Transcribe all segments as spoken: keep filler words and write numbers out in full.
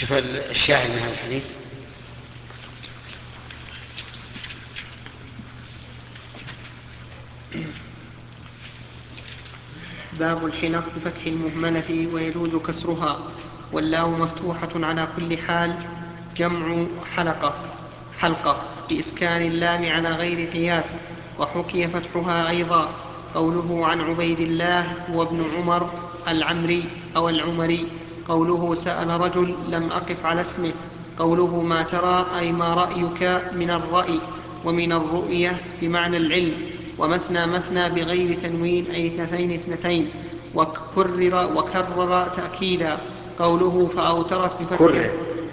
شوف الشاهد من هذا الحديث. باب الحلق بفتح المهملة ويجوز كسرها، واللام مفتوحة على كل حال، جمع حلقة حلقة بإسكان اللام على غير قياس. وحكي فتحها أيضا. قوله عن عبيد الله وابن عمر العمري أو العمري. قوله سأل رجل لم أقف على اسمه. قوله ما ترى أي ما رأيك من الرأي، ومن الرؤية بمعنى العلم. ومثنى مثنى بغير تنوين أي اثنتين اثنتين. وكرر وكرر تأكيدا. قوله فأوترت بفتح كرر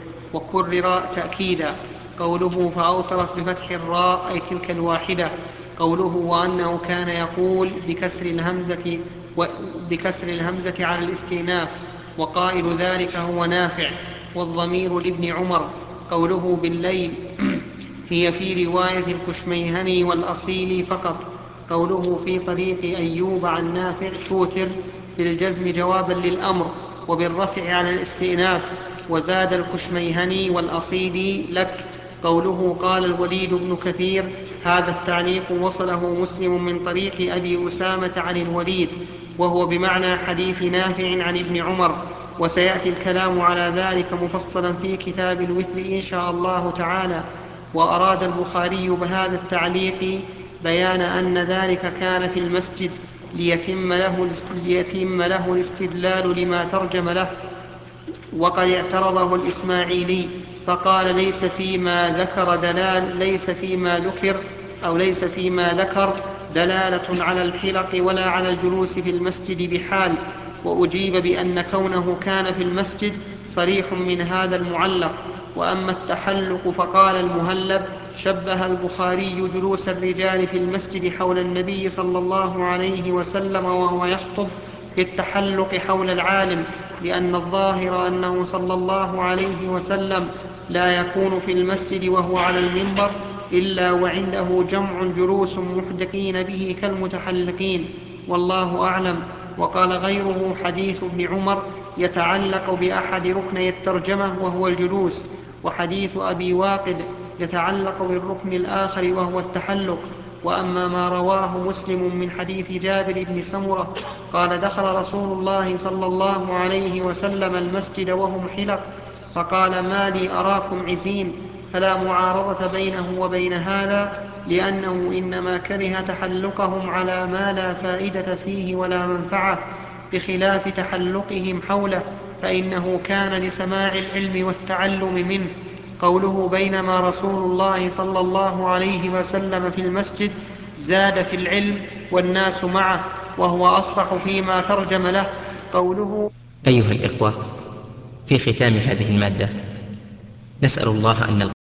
وكرر تأكيدا. قوله فأوترت بفتح الراء أي تلك الواحدة. قوله وأنه كان يقول بكسر الهمزة, بكسر الهمزة على الاستئناف، وقائل ذلك هو نافع، والضمير لابن عمر. قوله بالليل هي في رواية الكشميهني والأصيل فقط. قوله في طريق أيوب عن نافع توتر بالجزم جوابا للأمر وبالرفع على الاستئناف. وزاد الكشميهني والأصيل لك. قوله قال الوليد بن كثير هذا التعليق وصله مسلم من طريق أبي أسامة عن الوليد، وهو بمعنى حديث نافع عن ابن عمر. وسيأتي الكلام على ذلك مفصلا في كتاب الوتر إن شاء الله تعالى. وأراد البخاري بهذا التعليق بيان أن ذلك كان في المسجد ليتم له, ليتم له الاستدلال لما ترجم له. وقد اعترضه الإسماعيلي فقال ليس فيما ذكر دلال ليس فيما ذكر أو ليس فيما ذكر دلالة على الحلق ولا على الجلوس في المسجد بحال. وأجيب بأن كونه كان في المسجد صريح من هذا المعلق. وأما التحلق فقال المهلب شبه البخاري جلوس الرجال في المسجد حول النبي صلى الله عليه وسلم وهو يخطب بالتحلق حول العالم، لأن الظاهر أنه صلى الله عليه وسلم لا يكون في المسجد وهو على المنبر إلا وعنده جمع جلوس محدقين به كالمتحلقين، والله أعلم. وقال غيره حديث ابن عمر يتعلق بأحد ركني الترجمة وهو الجلوس، وحديث أبي واقد يتعلق بالركن الآخر وهو التحلق. وأما ما رواه مسلم من حديث جابر بن سمرة قال دخل رسول الله صلى الله عليه وسلم المسجد وهم حلق فقال ما لي أراكم عزين، فلا معارضة بينه وبين هذا، لأنه إنما كره تحلقهم على ما لا فائدة فيه ولا منفعة، بخلاف تحلقهم حوله فإنه كان لسماع العلم والتعلم منه. قوله بينما رسول الله صلى الله عليه وسلم في المسجد زاد في العلم والناس معه، وهو أصرح فيما ترجم له. قوله أيها الإخوة، في ختام هذه المادة نسأل الله أن